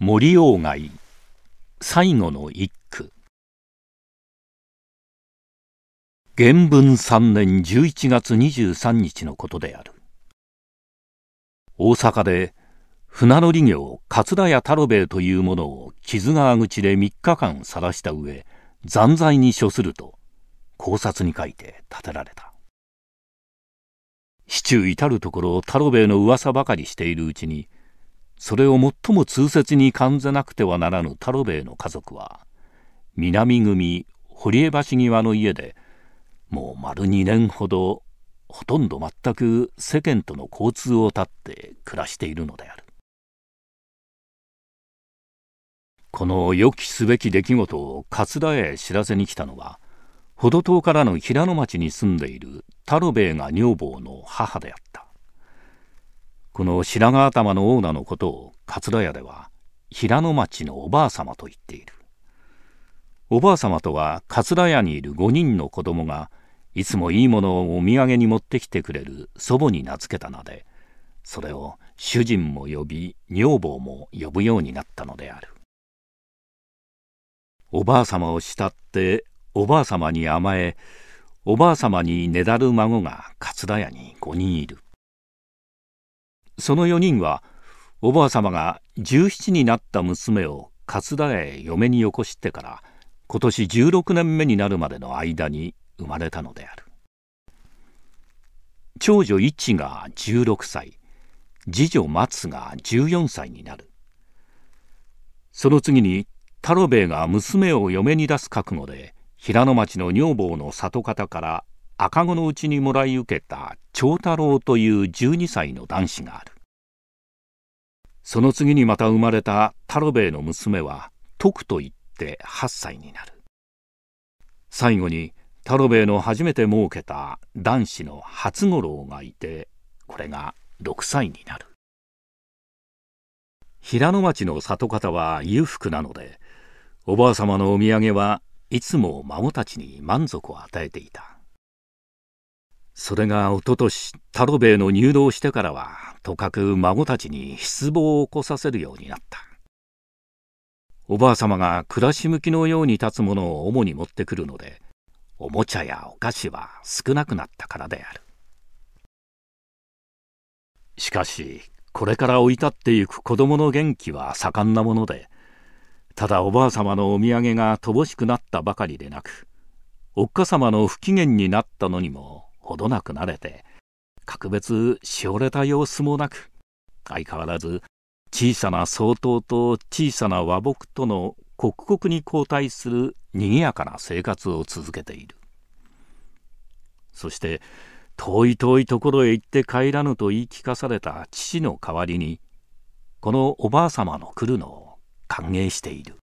森鴎外最後の一句。元文3年11月23日のことである。大阪で船乗り業桂屋太郎兵衛というものを木津川口で3日間晒した上、残罪に処すると考察に書いて立てられた。市中至るところ太郎兵衛の噂ばかりしているうちに、それを最も痛切に感ぜなくてはならぬ太郎兵衛の家族は、南組堀江橋際の家でもう丸2年ほどほとんど全く世間との交通を断って暮らしているのである。この予期すべき出来事を桂屋へ知らせに来たのは、程遠からの平野町に住んでいる太郎兵衛が女房の母であった。この白髪頭のオーナーのことを桂屋では平野町のおばあさまと言っている。おばあさまとは桂屋にいる5人の子供がいつもいいものをお土産に持ってきてくれる祖母に名付けた名で、それを主人も呼び女房も呼ぶようになったのである。おばあさまを慕っておばあさまに甘え、おばあさまにねだる孫が桂屋に5人いる。その4人はおばあさまが17になった娘を桂屋へ嫁によこしてから今年16年目になるまでの間に生まれたのである。長女一が16歳、次女松が14歳になる。その次に太郎兵衛が娘を嫁に出す覚悟で平野町の女房の里方から赤子のうちにもらい受けた長太郎という12歳の男子がある。その次にまた生まれた太郎兵衛の娘は徳といって8歳になる。最後に太郎兵衛の初めて設けた男子の初五郎がいて、これが6歳になる。平野町の里方は裕福なので、おばあさまのお土産はいつも孫たちに満足を与えていた。それがおととし太郎兵衛の入道してからはとかく孫たちに失望を起こさせるようになった。おばあさまが暮らし向きのように立つものを主に持ってくるので、おもちゃやお菓子は少なくなったからである。しかしこれから追い立ってゆく子供の元気は盛んなもので、ただおばあさまのお土産が乏しくなったばかりでなく、おっかさまの不機嫌になったのにもほどなく慣れて、格別しおれた様子もなく、相変わらず小さな総統と小さな和睦との刻々に交代するにぎやかな生活を続けている。そして遠い遠いところへ行って帰らぬと言い聞かされた父の代わりに、このおばあさまの来るのを歓迎している。